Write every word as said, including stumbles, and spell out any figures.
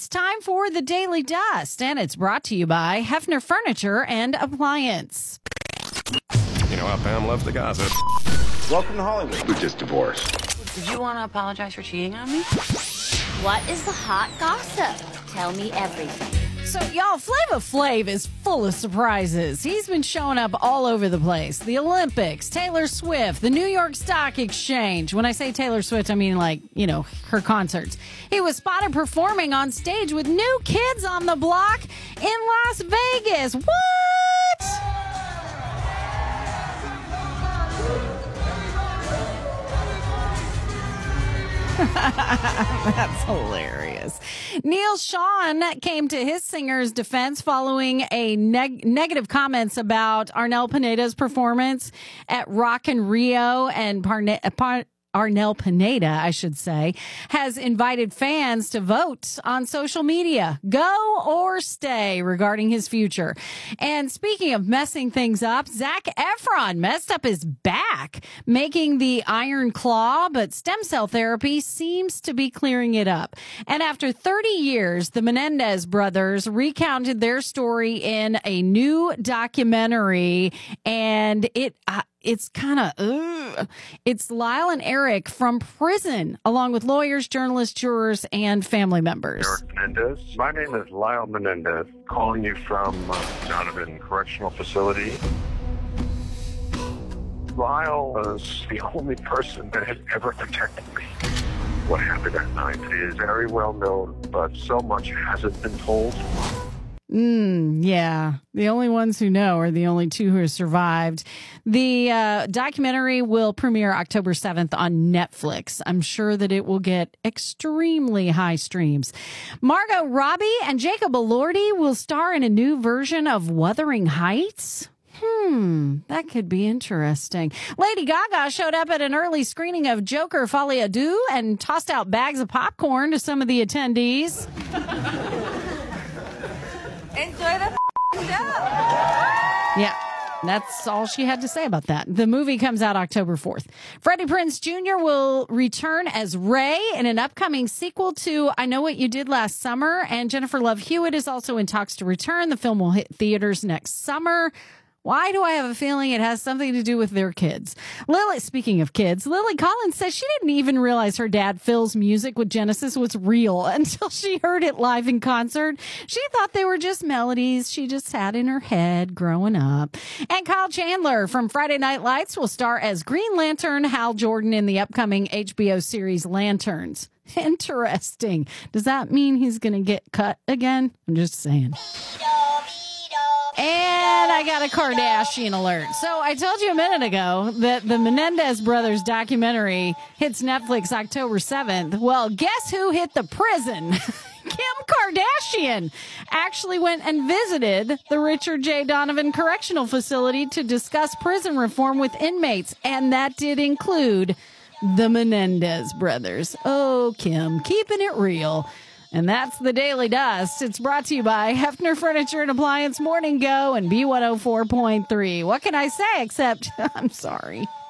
It's time for the Daily Dust, and it's brought to you by Hefner Furniture and Appliance. You know how Pam loves the gossip. Welcome to Hollywood. We just divorced. Did you want to apologize for cheating on me? What is the hot gossip? Tell me everything. So, y'all, Flava Flav is full of surprises. He's been showing up all over the place. The Olympics, Taylor Swift, the New York Stock Exchange. When I say Taylor Swift, I mean, like, you know, her concerts. He was spotted performing on stage with New Kids on the Block in Las Vegas. What? That's hilarious. Neil Sean came to his singer's defense following a neg- negative comments about Arnel Pineda's performance at Rock in Rio, and Parne- Par- Arnel Pineda, I should say, has invited fans to vote on social media, go or stay, regarding his future. And speaking of messing things up, Zac Efron messed up his back, making the iron claw, but stem cell therapy seems to be clearing it up. And after thirty years, the Menendez brothers recounted their story in a new documentary, and it... Uh, It's kind of, uh, it's Lyle and Eric from prison, along with lawyers, journalists, jurors, and family members. Eric Menendez. My name is Lyle Menendez, calling you from uh, Donovan Correctional Facility. Lyle was the only person that has ever protected me. What happened that night is very well known, but so much hasn't been told. Mm, yeah. The only ones who know are the only two who have survived. The uh, documentary will premiere October seventh on Netflix. I'm sure that it will get extremely high streams. Margot Robbie and Jacob Elordi will star in a new version of Wuthering Heights. Hmm, that could be interesting. Lady Gaga showed up at an early screening of Joker Folie à Deux and tossed out bags of popcorn to some of the attendees. Enjoy the show. Yeah, that's all she had to say about that. The movie comes out October fourth. Freddie Prinze Junior will return as Ray in an upcoming sequel to I Know What You Did Last Summer, and Jennifer Love Hewitt is also in talks to return. The film will hit theaters next summer. Why do I have a feeling it has something to do with their kids? Lily, speaking of kids, Lily Collins says she didn't even realize her dad Phil's music with Genesis was real until she heard it live in concert. She thought they were just melodies she just had in her head growing up. And Kyle Chandler from Friday Night Lights will star as Green Lantern Hal Jordan in the upcoming H B O series Lanterns. Interesting. Does that mean he's going to get cut again? I'm just saying. And I got a Kardashian alert. So I told you a minute ago that the Menendez brothers documentary hits Netflix October seventh. Well, guess who hit the prison? Kim Kardashian actually went and visited the Richard J. Donovan Correctional Facility to discuss prison reform with inmates. And that did include the Menendez brothers. Oh, Kim, keeping it real. And that's the Daily Dust. It's brought to you by Hefner Furniture and Appliance, Morning Go, and B one oh four point three. What can I say except I'm sorry.